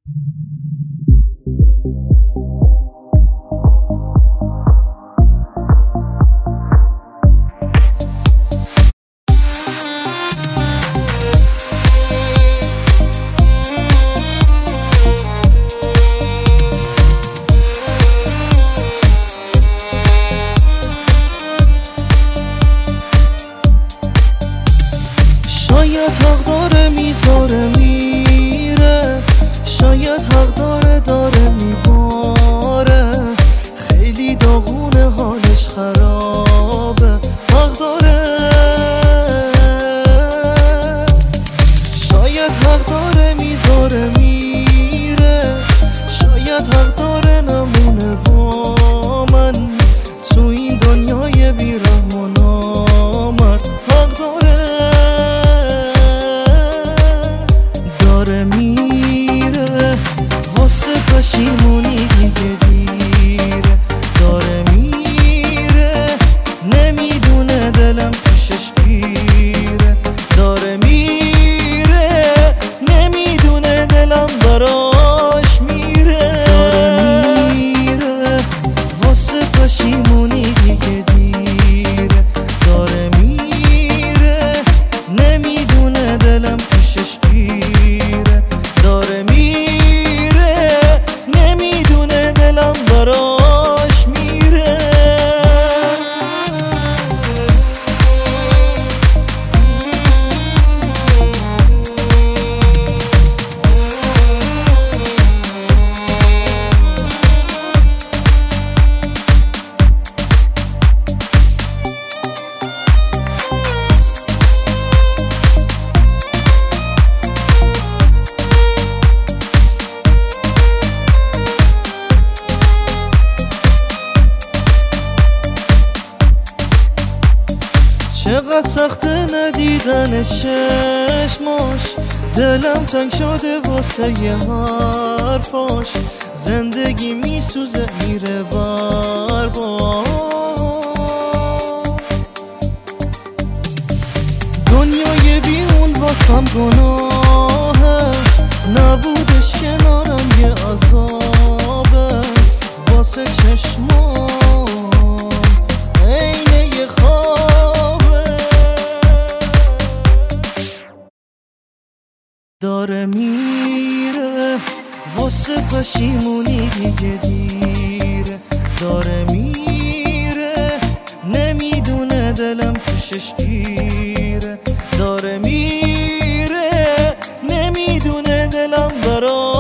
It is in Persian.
شاید حق داره میذاره میره، شاید حق داره میباره، خیلی داغونه حالش خرابه، حق داره. شاید حق داره میذاره میره، شاید حق داره نمونه با من تو این دنیای بی‌رحم و نامرد، حق داره. داره میره واسه پشیمونی دیگه دیره، داره میره نمیدونه دلم پیشش گیره، داره میره نمیدونه دلم براش میره، داره میره واسه پشیمونی دیگه دیره، داره میره نمیدونه دلم پیشش گیره، داره میره نمیدونه دلم براش میره. چقدر سخته ندیدن چشماش، دلم تنگ شده واسه یه حرفاش، زندگی میسوزه میره برباد، دنیای بیون واسم گناهه، نبودش کنارم یه عذابه، واسه چشمام عین یه خوابه. داره میره واسه پشیمونی دیگه دیره، داره میره نمیدونه دلم پیشش گیره، داره میره نمیدونه دلم برا